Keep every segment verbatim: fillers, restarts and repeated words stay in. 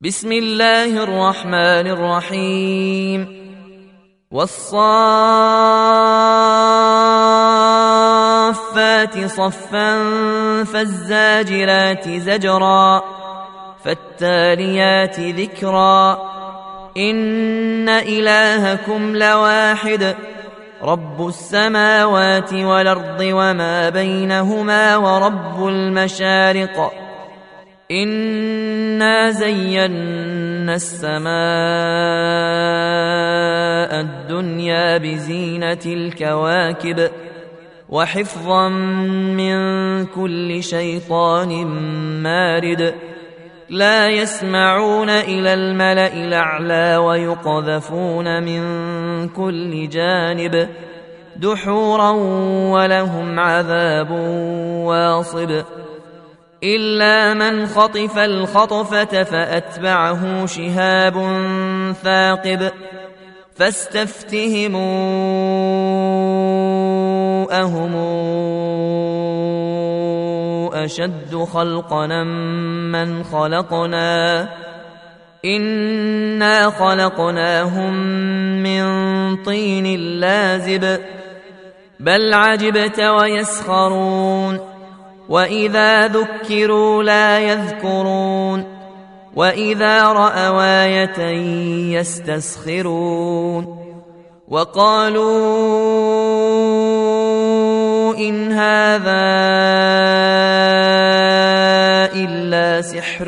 بسم الله الرحمن الرحيم والصافات صفا فالزاجرات زجرا فالتاليات ذكرا إن إلهكم لواحد رب السماوات والأرض وما بينهما ورب المشارق إنا زينا السماء الدنيا بزينة الكواكب وحفظا من كل شيطان مارد لا يسمعون إلى الملأ الأعلى ويقذفون من كل جانب دحورا ولهم عذاب واصب إلا من خطف الخطفة فأتبعه شهاب ثاقب فاستفتهموا أهم أشد خلقنا من خلقنا إنا خلقناهم من طين لازب بل عجبت ويسخرون وإذا ذكروا لا يذكرون وإذا رأوا آية يستسخرون وقالوا إن هذا إلا سحر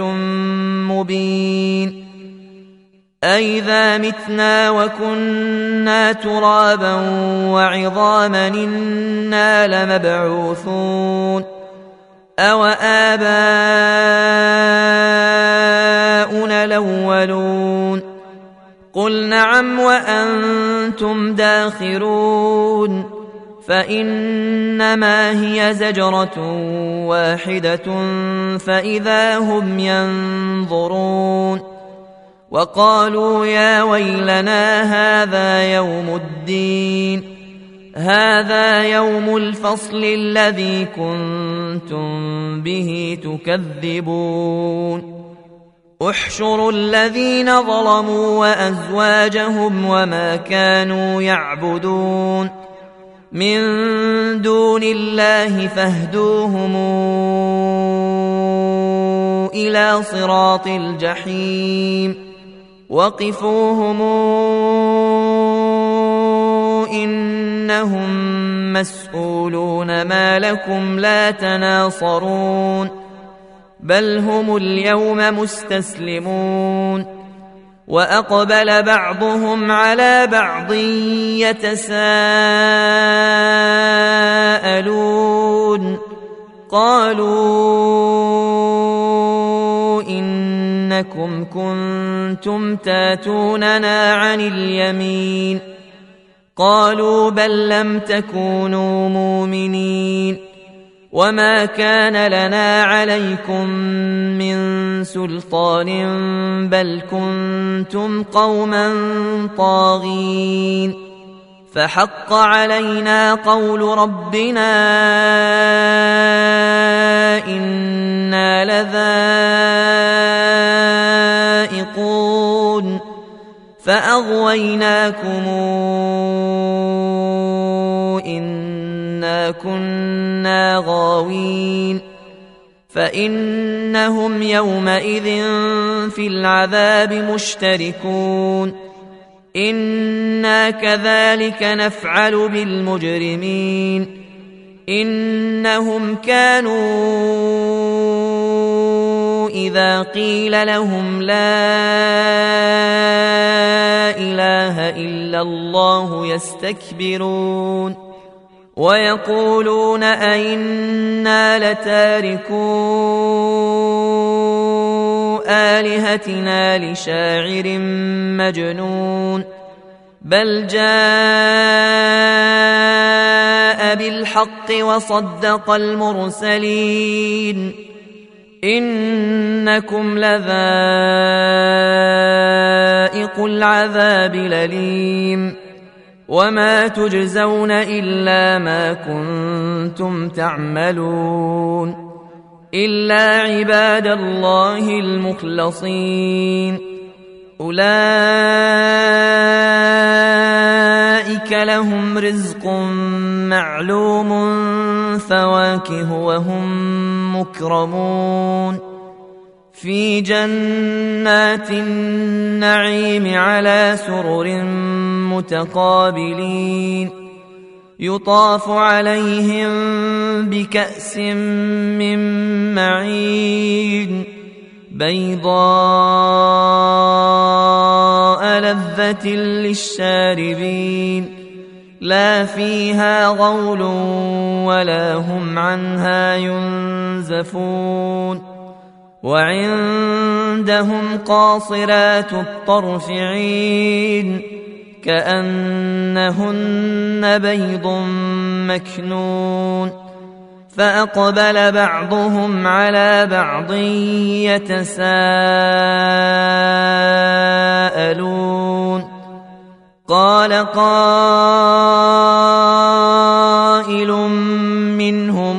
مبين أئذا متنا وكنا ترابا وعظاما إنا لمبعوثون أو آباؤنا الأولون قل نعم وأنتم داخرون فإنما هي زجرة واحدة فإذا هم ينظرون وقالوا يا ويلنا هذا يوم الدين هذا يوم الفصل الذي كنتم به تكذبون احشروا الذين ظلموا وأزواجهم وما كانوا يعبدون من دون الله فاهدوهم إلى صراط الجحيم وقفوهم إنهم مسؤولون ما لكم لا تناصرون بل هم اليوم مستسلمون وأقبل بعضهم على بعض يتساءلون قالوا إنكم كنتم تاتوننا عن اليمين قالوا بل لم تكونوا مؤمنين وما كان لنا عليكم من سلطان بل كنتم قوما طاغين فحق علينا قول ربنا إنا لذائقون فأغويناكم إنا كنا غاوين فإنهم يومئذ في العذاب مشتركون إنا كذلك نفعل بالمجرمين إنهم كانوا إذا قيل لهم لا إله إلا الله يستكبرون ويقولون أئنا لتاركو آلهتنا لشاعر مجنون بل جاء بالحق وصدق المرسلين إنكم لذائق العذاب الأليم وما تجزون إلا ما كنتم تعملون إلا عباد الله المخلصين أولئك لهم رزق معلوم فواكه وهم مكرمون في جنات النعيم على سرر متقابلين يطاف عليهم بكأس من معين بيضاء لذة للشاربين لا فيها غول ولا هم عنها ينزفون وعندهم قاصرات الطرف عين كأنهن بيض مكنون فأقبل بعضهم على بعض يتساءلون قال قائل منهم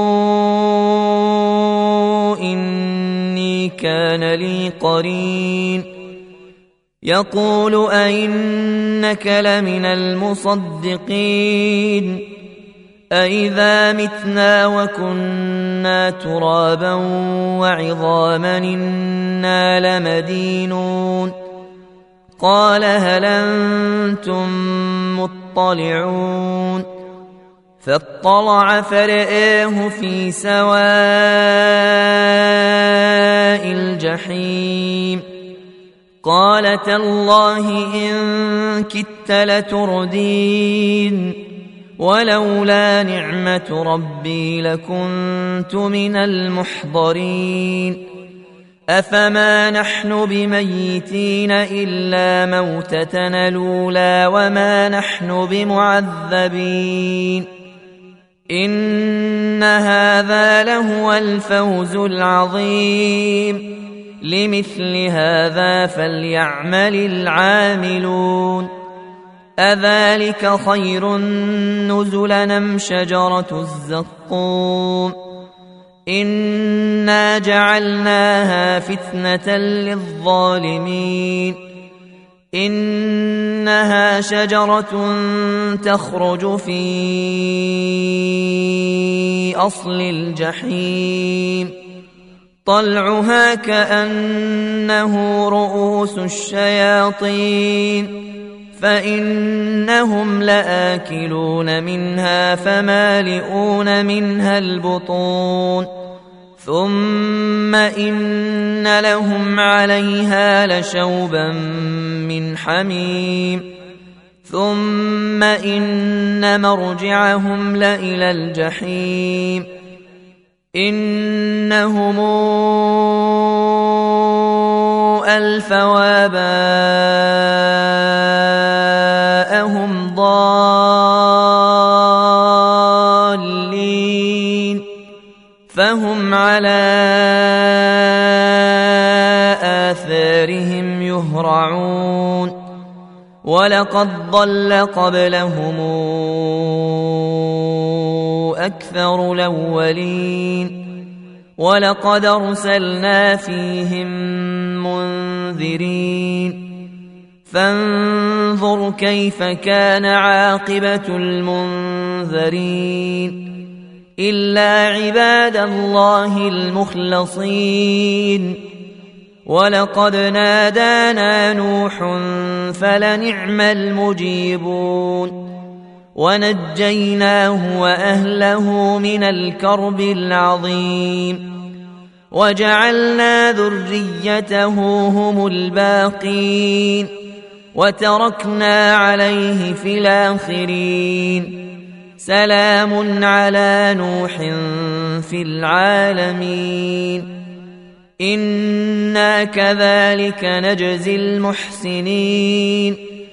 إني كان لي قرين يقول أئنك لمن المصدقين أئذا متنا وكنا ترابا وعظاما إنا لمدينون قال هل أنتم مطلعون فاطلع فرآه في سواء الجحيم قال تالله إن كدت لتردين ولولا نعمة ربي لكنت من المحضرين أفما نحن بميتين إلا موتتنا الأولى وما نحن بمعذبين إن هذا لهو الفوز العظيم لمثل هذا فليعمل العاملون أذلك خير نزلا أم شجرة الزقوم إنا جعلناها فتنة للظالمين إنها شجرة تخرج في أصل الجحيم طلعها كأنه رؤوس الشياطين فإنهم لآكلون منها فمالئون منها البطون ثم إن لهم عليها لشوبا من حميم ثم إن مرجعهم لإلى الجحيم إنهم ألفوا آباءهم ضالين فهم على آثارهم يهرعون ولقد ضل قبلهم أكثر الأولين ولقد أرسلنا فيهم منذرين فانظر كيف كان عاقبة المنذرين إلا عباد الله المخلصين ولقد نادانا نوح فلنعم المجيبون ونجيناه وأهله من الكرب العظيم وجعلنا ذريته هم الباقين وتركنا عليه في الآخرين سلام على نوح في العالمين إنا كذلك نجزي المحسنين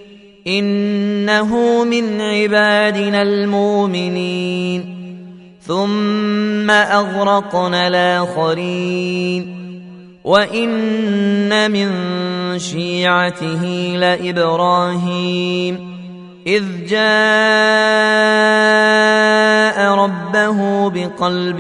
إنه من عبادنا المؤمنين ثم أغرقنا الآخرين وإن من شيعته لإبراهيم إذ جاء ربه بقلب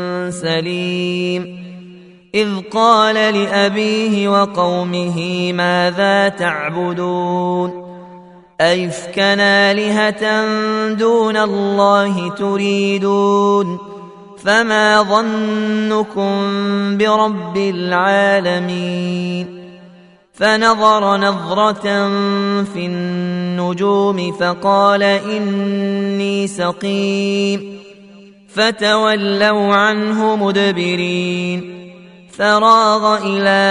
سليم إذ قال لأبيه وقومه ماذا تعبدون أئفكا آلهة دون الله تريدون فما ظنكم برب العالمين فنظر نظرة في النجوم فقال إني سقيم فتولوا عنه مدبرين فراغ إلى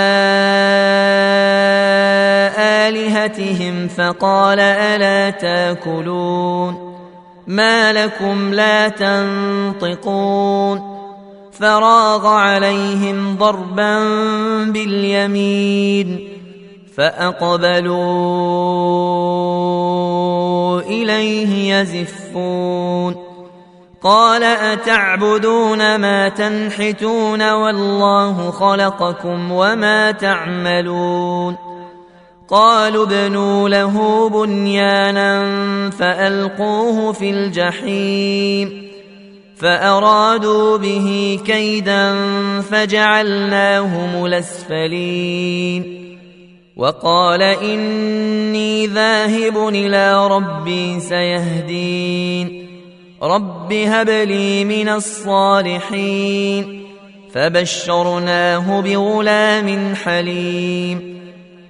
آلهتهم فقال ألا تاكلون ما لكم لا تنطقون فراغ عليهم ضربا باليمين فأقبلوا إليه يزفون قال أتعبدون ما تنحتون والله خلقكم وما تعملون قالوا ابنوا له بنيانا فألقوه في الجحيم فأرادوا به كيدا فجعلناهم الأسفلين وقال إني ذاهب إلى ربي سيهدين رب هب لي من الصالحين فبشرناه بغلام حليم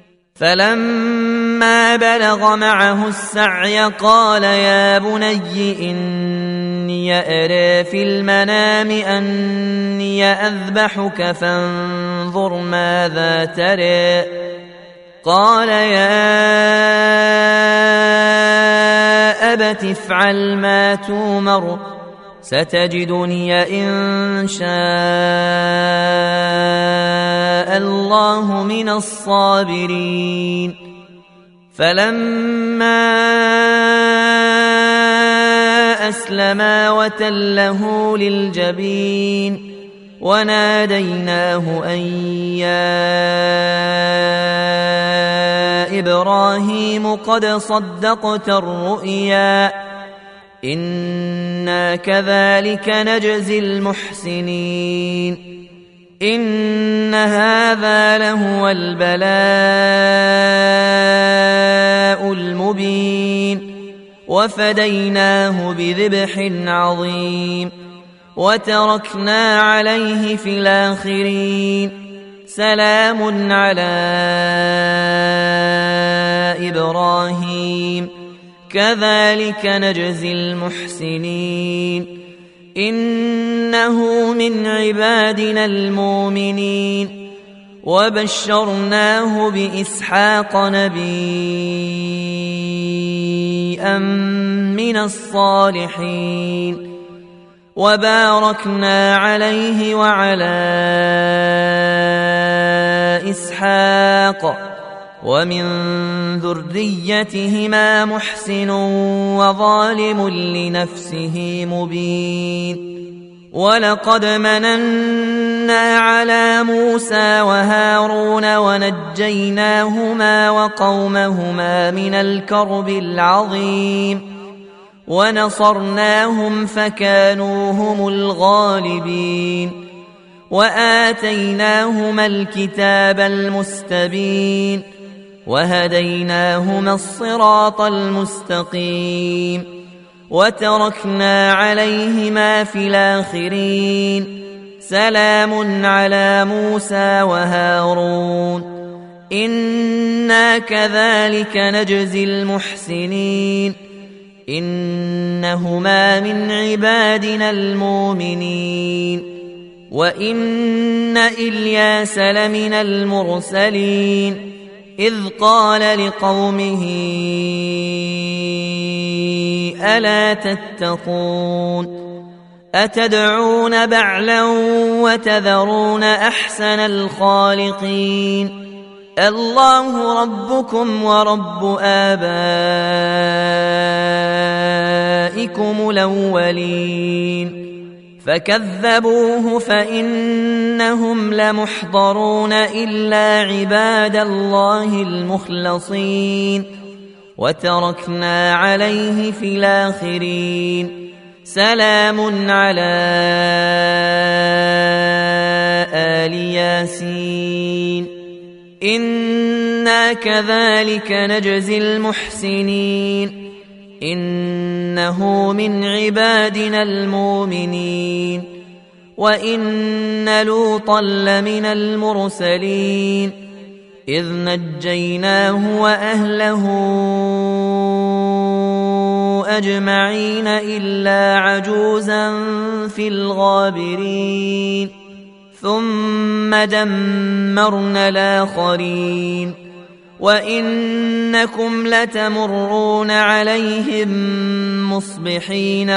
فلما بلغ معه السعي قال يا بني إني أرى في المنام أني أذبحك فانظر ماذا ترى قال يا أبت افعل ما تومر ستجدني إن شاء الله من الصابرين فلما أسلما وتله للجبين وناديناه أن يا إبراهيم قد صدقت الرؤيا إنا كذلك نجزي المحسنين إن هذا لهو البلاء المبين وفديناه بذبح عظيم وتركنا عليه في الآخرين سلام على إبراهيم كذلك نجزي المحسنين إنه من عبادنا المؤمنين وبشرناه بإسحاق نبيا من الصالحين وباركنا عليه وعلى إسحاق ومن ذريتهما محسن وظالم لنفسه مبين ولقد مننا على موسى وهارون ونجيناهما وقومهما من الكرب العظيم ونصرناهم فكانوا هم الغالبين وآتيناهما الكتاب المستبين وهديناهما الصراط المستقيم وتركنا عليهما في الآخرين سلام على موسى وهارون إنا كذلك نجزي المحسنين إنهما من عبادنا المؤمنين وإن إلياس لمن المرسلين إذ قال لقومه ألا تتقون أتدعون بعلا وتذرون أحسن الخالقين الله ربكم ورب آبائكم الأولين فكذبوه فإنهم لمحضرون إلا عباد الله المخلصين وتركنا عليه في الآخرين سلام على آل ياسين إنا كذلك نجزي المحسنين إنه من عبادنا المؤمنين وإن لوطا لمن المرسلين إذ نجيناه وأهله أجمعين إلا عجوزا في الغابرين ثم دمرنا الآخرين وإنكم لتمرون عليهم مصبحين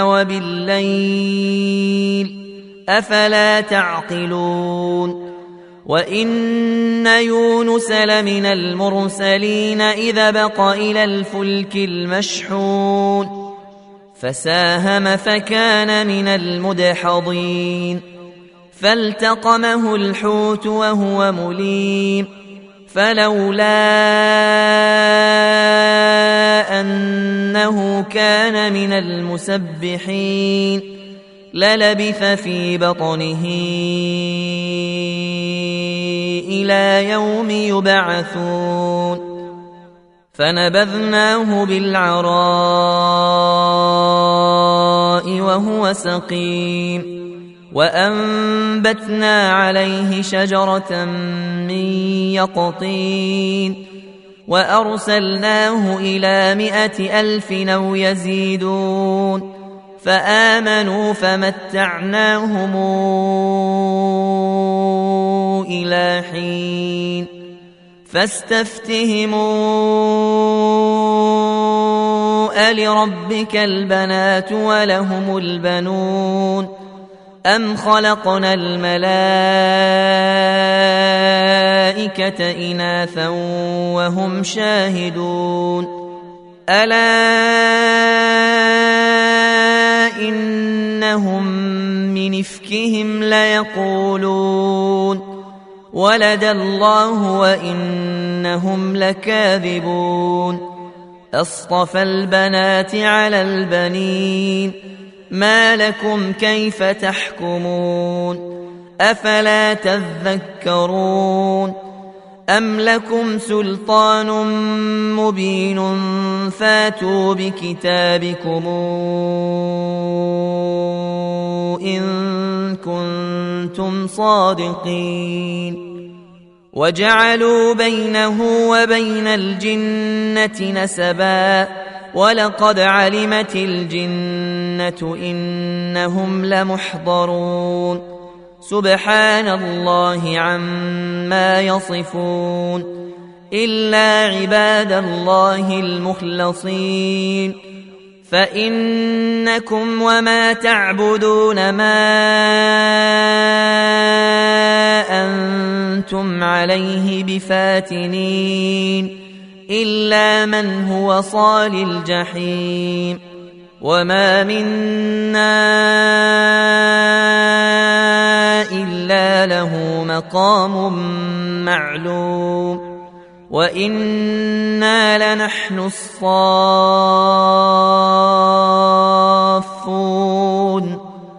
وبالليل أفلا تعقلون وإن يونس لمن المرسلين إذا بق إلى الفلك المشحون فساهم فكان من المدحضين فالتقمه الحوت وهو مليم فلولا أنه كان من المسبحين للبث في بطنه إلى يوم يبعثون فنبذناه بالعراء وهو سقيم وأنبتنا عليه شجرة من يقطين وأرسلناه إلى مائة ألف أو يزيدون فآمنوا فمتعناهم إلى حين فاستفتهموا ألربك البنات ولهم البنون أم خلقنا الملائكة إناثا وهم شاهدون ألا إنهم من إفكهم ليقولون ولد الله وإنهم لكاذبون أصطفى البنات على البنين ما لكم كيف تحكمون أفلا تذكرون أم لكم سلطان مبين فاتوا بكتابكم إن كنتم صادقين وجعلوا بينه وبين الجنة نسبا ولقد علمت الجنة إنهم لمحضرون سبحان الله عما يصفون إلا عباد الله المخلصين فإنكم وما تعبدون ما أنتم عليه بفاتنين إلا من هو صال الجحيم وما منا إلا له مقام معلوم وإنا لنحن الصافون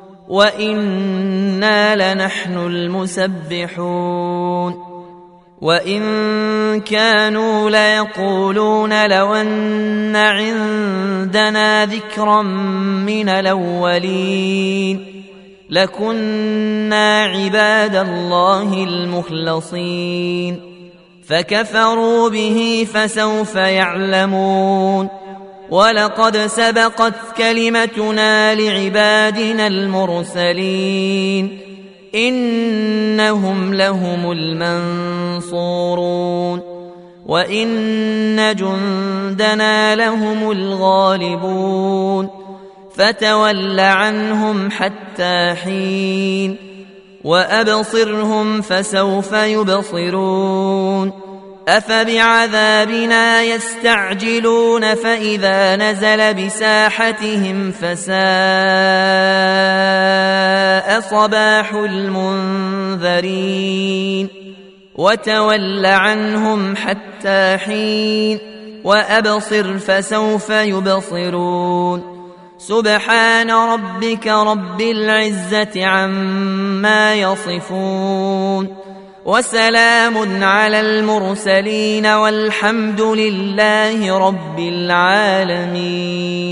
وإنا لنحن المسبحون وإن كانوا ليقولون لو أن عندنا ذكرا من الأولين لكنا عباد الله المخلصين فكفروا به فسوف يعلمون ولقد سبقت كلمتنا لعبادنا المرسلين إنهم لهم المنصورون وإن جندنا لهم الغالبون فتول عنهم حتى حين وأبصرهم فسوف يبصرون أفبعذابنا يستعجلون فإذا نزل بساحتهم فساء صباح المنذرين وتول عنهم حتى حين وأبصر فسوف يبصرون سبحان ربك رب العزة عما يصفون وسلام على المرسلين والحمد لله رب العالمين.